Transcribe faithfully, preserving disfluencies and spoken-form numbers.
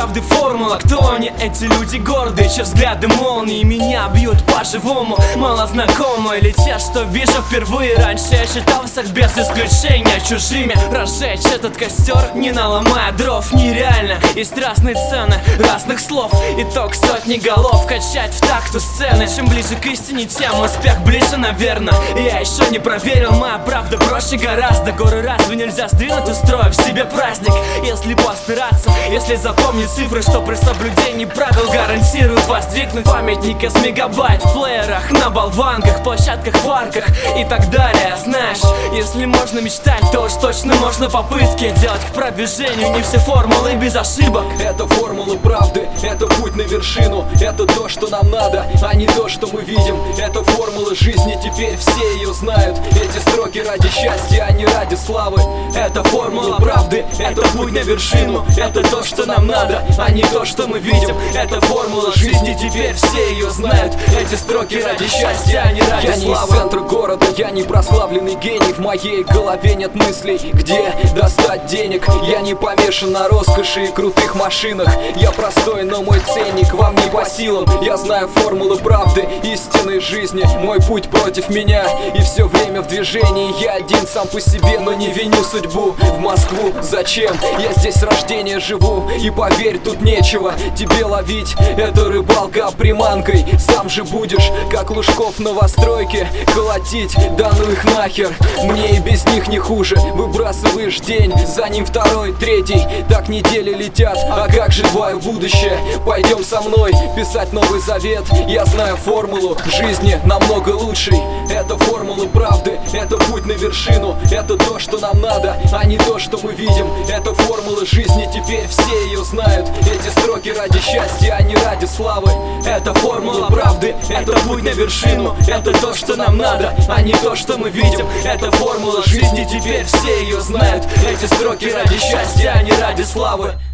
правды формула. Кто они, эти люди гордые, чьи взгляды молнии меня бьют по-живому? Мало знакомы или те, что вижу впервые. Раньше я считал всех без исключения чужими. Разжечь этот костер, не наломая дров, нереально. Есть разные цены разных слов, итог сотни голов. Качать в такту сцены, чем ближе к истине, тем успех ближе, наверное. Я еще не проверил, моя правда проще гораздо. Горы разве нельзя сдвинуть, устроив себе праздник? Если постараться, если запомнить цифры, что при соблюдении правил гарантируют воздвигнуть памятник из мегабайт в плеерах, на болванках, площадках, парках и так далее. Знаешь, если можно мечтать, то уж точно можно попытки делать к продвижению не все формулы без ошибок. Это формулы правды, это путь на вершину. Это то, что нам надо, а не то, что мы видим. Это формула жизни, теперь все ее знают. Эти строки ради счастья, а не ради славы. Это формула правды, это путь на вершину. Это то, что нам надо, а не то, что мы видим. Это формула жизни, теперь все ее знают. Эти строки ради счастья, а не ради я славы. Я не из центра города, я не прославленный гений. В моей голове нет мыслей, где достать денег. Я не помешан на роскоши и крутых машинах. Я простой, но мой ценник вам не по силам. Я знаю формулы правды, истинной жизни. Мой путь против меня, и все время в движении. Я один сам по себе, но не виню судьбу. В Москву зачем? Я здесь с рождения живу. И поверь, тут нечего тебе ловить. Это рыбалка приманкой. Сам же будешь, как Лужков в новостройке, колотить, да ну их нахер. Мне и без них не хуже. Выбрасываешь день, за ним второй, третий. Так недели летят, а как же твое будущее? Пойдем со мной писать новый завет. Я знаю формулу жизни намного лучшей. Это формула правды, это путь на вершину. Это то, что нам надо, а не то, что мы видим. Это формула жизни, теперь все ее знают. Эти строки ради счастья, а не ради славы. Это формула правды, это путь на вершину. Это то, что нам надо, а не то, что мы видим. Это формула жизни, теперь все ее знают. Эти строки ради счастья, а не ради славы.